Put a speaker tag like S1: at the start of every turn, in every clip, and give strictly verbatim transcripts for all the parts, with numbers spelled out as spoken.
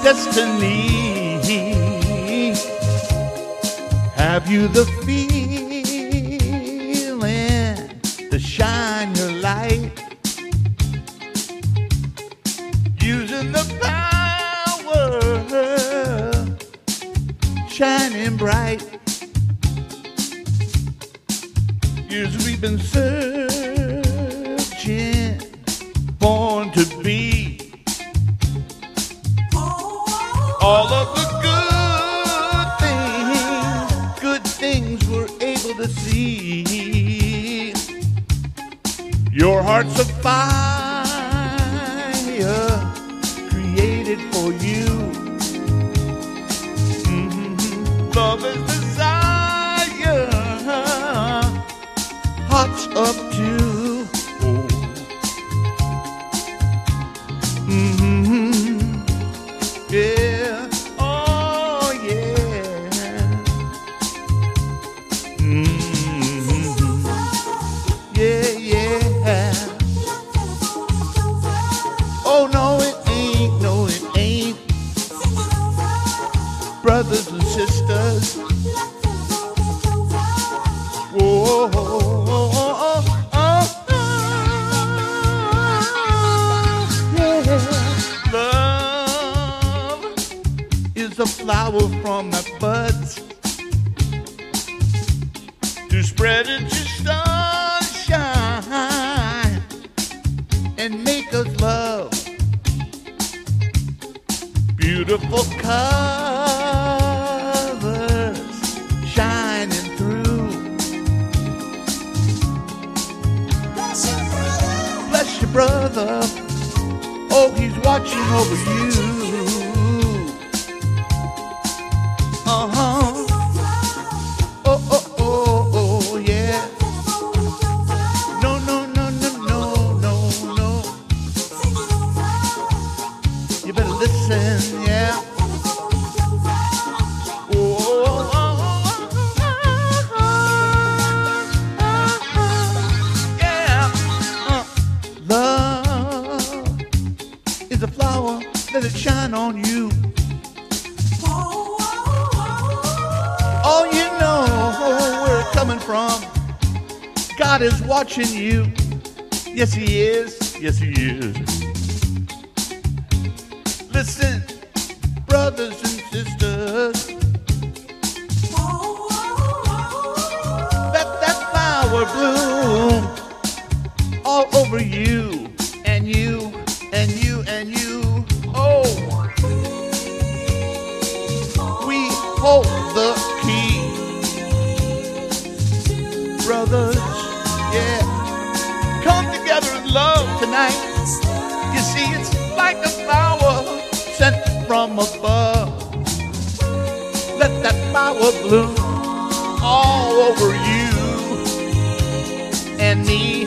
S1: destiny. Have you the feeling to shine your light? Using the power, shining bright. Years we've been searching, born to be all of the good things, good things we're able to see. Your heart's a fire created for you. Mm-hmm. Love is desire, hearts up to. Oh. Mm-hmm. Yeah. Oh yeah. Mm-hmm. Yeah, yeah. Oh no, it ain't, no, it ain't. Brothers and sisters. Whoa, oh, oh, oh, oh, yeah. Love is a flower from the buds to spread into sunshine and make us love. Beautiful colors shining through. Bless your brother. Oh, he's watching over you. Uh-huh. Oh, oh, oh, oh, yeah. No, no, no, no, no, no, no. You better listen, yeah. Oh, oh, oh, oh, yeah. Uh, love is a flower, let it shine on you. Oh, you know where it's coming from. God is watching you. Yes, He is. Yes, He is. Listen, brothers and sisters, let that flower bloom all over you and you and you and you. Oh, we hold the key, brothers. Yeah, come together in love tonight. You see, it's like a flower sent from above. Let that flower bloom all over you and me,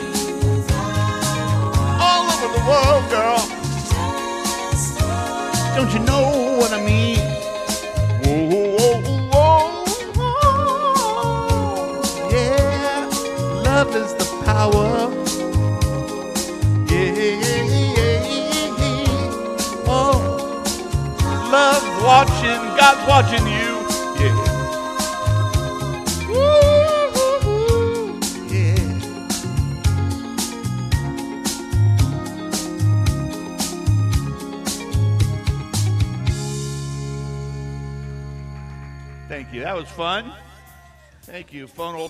S1: all over the world, girl. Don't you know what I mean? Whoa, whoa, whoa, whoa. Yeah, love is the power. Yeah, yeah, yeah. Oh, love's watching, God's watching you. Yeah. Woo, yeah. Thank you. That was fun. Thank you. Phone